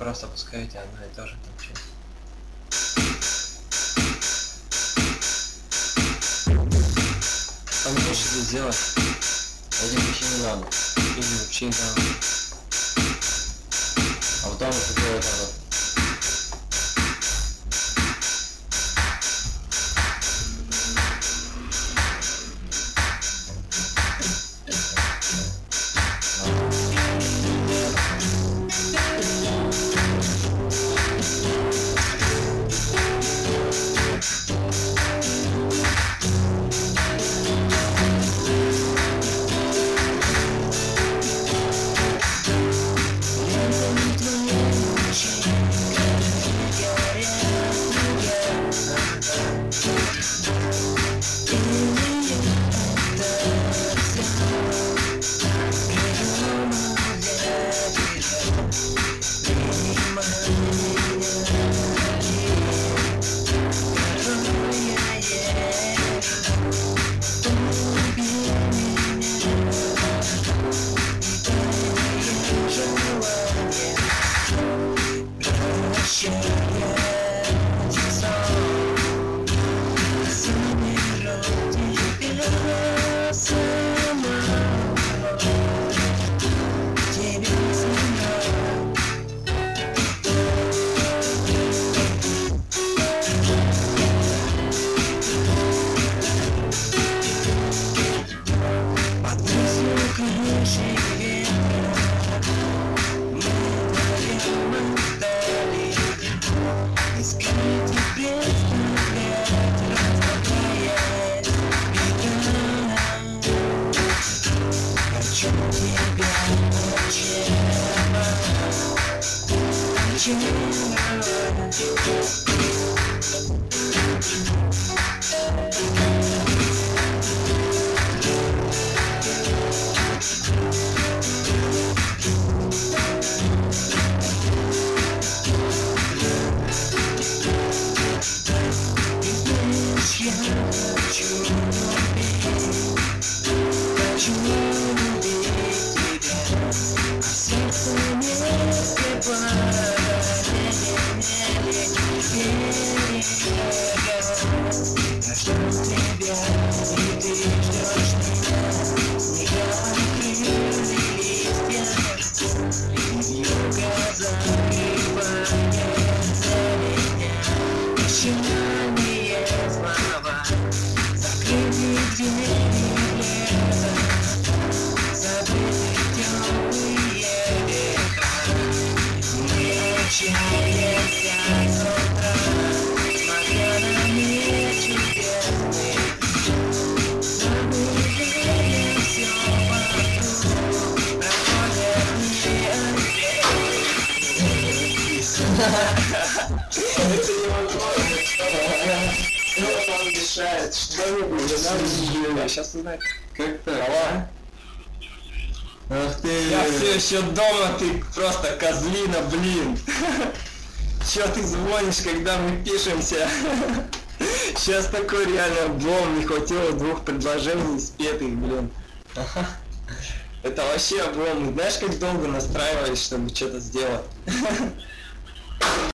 просто пускаете одно и то же там все. Там больше здесь сделать. Этих вообще не надо. Или вообще не надо. А вот там вот делать надо. Это невозможно, что он мешает, что Я сейчас узнаю. как так? Ах ты! Я все еще дома, ты просто козлина, блин. Че ты звонишь, когда мы пишемся? Сейчас такой реально облом, не хватило 2 предложений спетых, блин. Это вообще облом. Знаешь, как долго настраивались, чтобы что-то сделать?